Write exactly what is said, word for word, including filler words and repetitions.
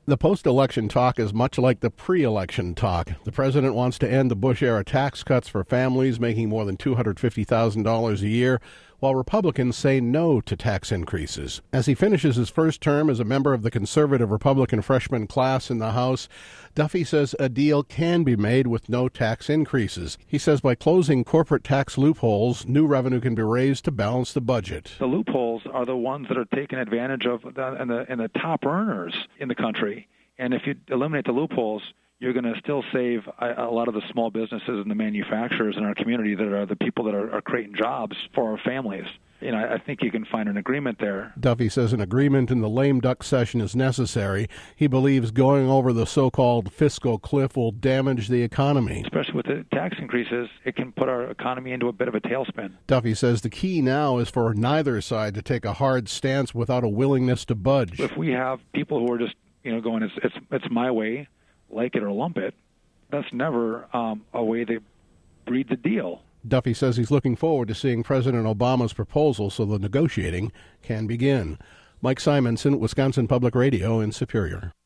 The post-election talk is much like the pre-election talk. The president wants to end the Bush-era tax cuts for families making more than two hundred fifty thousand dollars a year, while Republicans say no to tax increases. As he finishes his first term as a member of the conservative Republican freshman class in the House, Duffy says a deal can be made with no tax increases. He says by closing corporate tax loopholes, new revenue can be raised to balance the budget. The loopholes are the ones that are taken advantage of in the, in the top earners in the country. And if you eliminate the loopholes, you're going to still save a, a lot of the small businesses and the manufacturers in our community that are the people that are, are creating jobs for our families. You know, I think you can find an agreement there. Duffy says an agreement in the lame duck session is necessary. He believes going over the so-called fiscal cliff will damage the economy. Especially with the tax increases, it can put our economy into a bit of a tailspin. Duffy says the key now is for neither side to take a hard stance without a willingness to budge. If we have people who are just, you know, going, it's it's, it's my way, like it or lump it, that's never um, a way to breed the deal. Duffy says he's looking forward to seeing President Obama's proposal so the negotiating can begin. Mike Simonson, Wisconsin Public Radio in Superior.